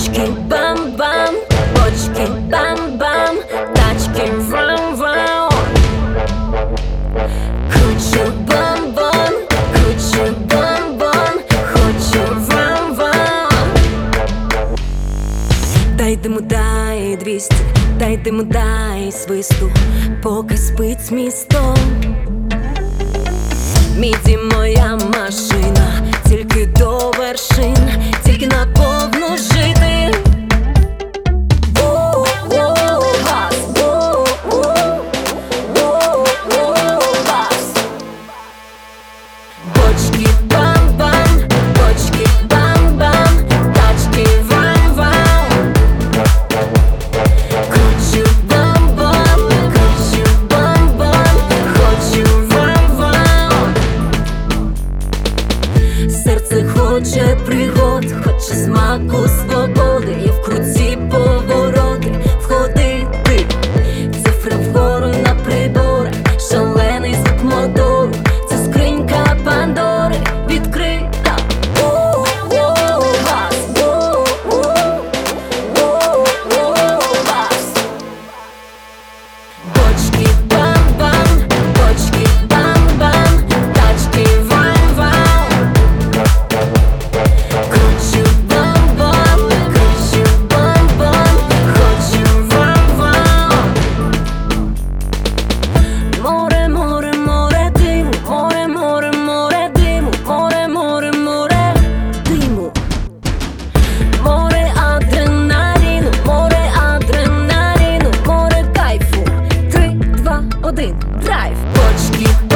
Бочки бам-бам, бочки бам-бам, тачки врам-врам. Хочу бам-бам, хочу бам-бам, хочу врам-врам. Дай диму, дай 200, дай диму, дай свисту, поки спить місто. Міді моя машина, тільки до вершин, тільки наповну жити. Бочки бам-бам, бочки бам-бам, тачки врам-врам. Хочу бам-бам, хочу бам-бам, хочу врам-врам. Серце хоче пригод, хоче смаку свободи, і в круті повороти входити. Цифри вгору на приборах, шалений звук мотору. Це скринька Пандори відкрита. Бочки бам-бам, бочки бам-бам, тачки врам-врам. Хочу бам-бам, хочу бам-бам, хочу врам-врам. Море, море, море диму, море, море, море диму, море, море, море диму. Море адреналіну, море адреналіну, море кайфу. 3, 2, 1, драйв. Бочки